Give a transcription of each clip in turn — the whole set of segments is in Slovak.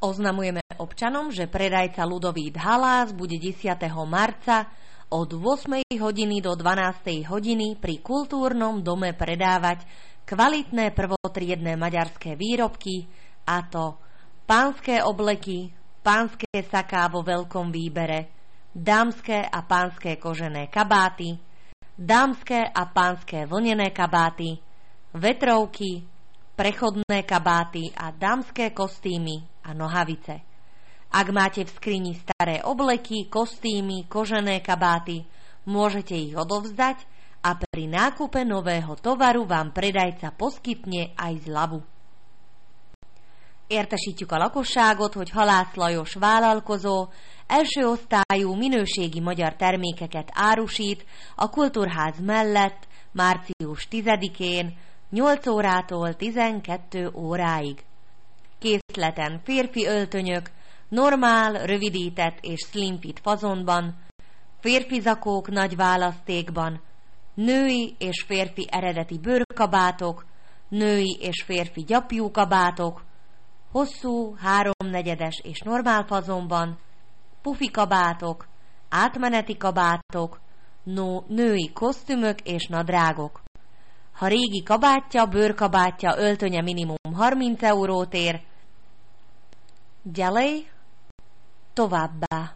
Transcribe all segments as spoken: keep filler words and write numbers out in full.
Oznamujeme občanom, že predajca Ľudovít Halás bude desiateho marca od ôsmej hodiny do dvanástej hodiny pri Kultúrnom dome predávať kvalitné prvotriedne maďarské výrobky, a to pánske obleky, pánske saká vo veľkom výbere, dámske a pánske kožené kabáty, dámske a pánske vlnené kabáty, vetrovky, prechodné kabáty a dámske kostýmy a nohavice. Ak máte v skrini staré obleky, kostýmy, kožené kabáty, môžete ich odovzdať a pri nákupe nového tovaru vám predajca poskytne aj zľavu. Értesítjük a lakosságot, hogy Halász Lajos vállalkozó első osztályú minőségi magyar termékeket árusít a Kultúrház mellett március tizedikén nyolc órától tizenkét óráig. Készleten férfi öltönyök, normál, rövidített és slimfit fazonban, férfi zakók nagy választékban, női és férfi eredeti bőrkabátok, női és férfi gyapjú kabátok, hosszú, háromnegyedes és normál fazonban, pufi kabátok, átmeneti kabátok, no, női kosztümök és nadrágok. Ha régi kabátja, bőrkabátja, öltönye minimum harminc eurót ér, ďalej, továbbá.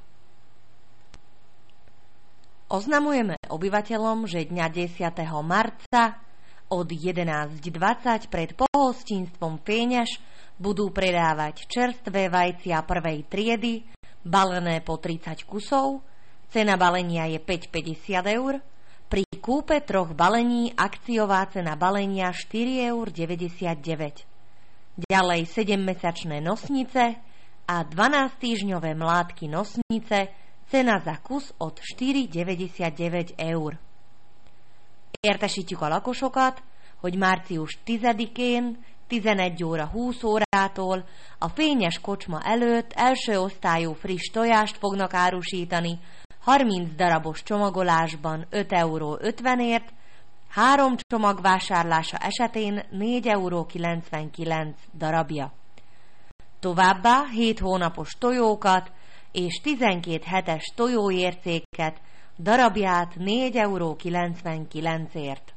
Oznamujeme obyvateľom, že dňa desiateho marca od jedenásť dvadsať pred pohostinstvom Fényeš budú predávať čerstvé vajcia prvej triedy, balené po tridsať kusov, cena balenia je päť päťdesiat eur, pri kúpe troch balení akciová cena balenia štyri eurá deväťdesiatdeväť. Ďalej sedemmesačné nosnice a dvanásťtýždňové mládky nosnice, cena za kus od štyri deväťdesiatdeväť eur. Értesítjük a lakosokat, hogy március tizedikén tizenegy óra húsz órától a Fényes kocsma előtt első osztályú friss tojást fognak árusítani harminc darabos csomagolásban öt euró ötvenért, három csomag vásárlása esetén négy euró kilencvenkilenc darabja. Továbbá hét hónapos tojókat és tizenkét hetes tojóércéket darabját négy euró kilencvenkilencért.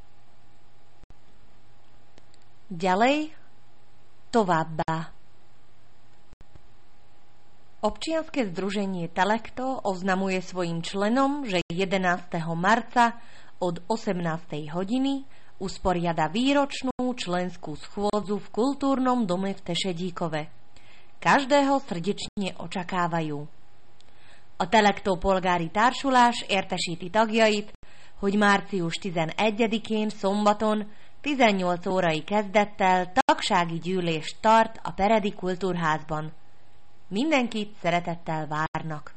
Ďalej, továbbá. Občianske združenie Telekto oznamuje svojim členom, že jedenásteho marca od osemnástej hodiny usporiada výročnú členskú schôdzu v Kultúrnom dome v Tešedíkove. Každého srdečne očakávajú. A Telekto polgári társulás értesíti tagjait, hogy március tizenegyedikén szombaton tizennyolc órai kezdettel tagsági gyűlést tart a Peredi Kultúrházban. Mindenkit szeretettel várnak.